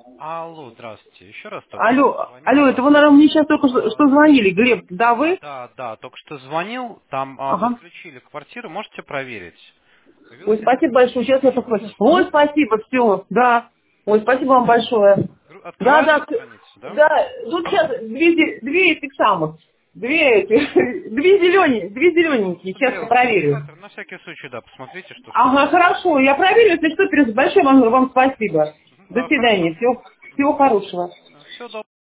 Алло, здравствуйте. Еще раз только что Алло, звонил алло, это вам. вы, наверное, мне сейчас только что звонили. Глеб, да вы? Да, да, только что звонил, там Ага. подключили квартиру, можете проверить. Ой, Появился спасибо этот большое, сейчас я посмотрю. Ой, спасибо, все, да. Ой, спасибо вам большое. Да, Открывается да, страница, да? да, тут сейчас две этих самых, две зелененькие, Ну, сейчас я белый проверю. коммуникатор. На всякий случай, да, посмотрите, что Ага, хорошо, я проверю, если что, большое вам спасибо. До Да, хорошо. свидания, всего хорошего. Все доброго.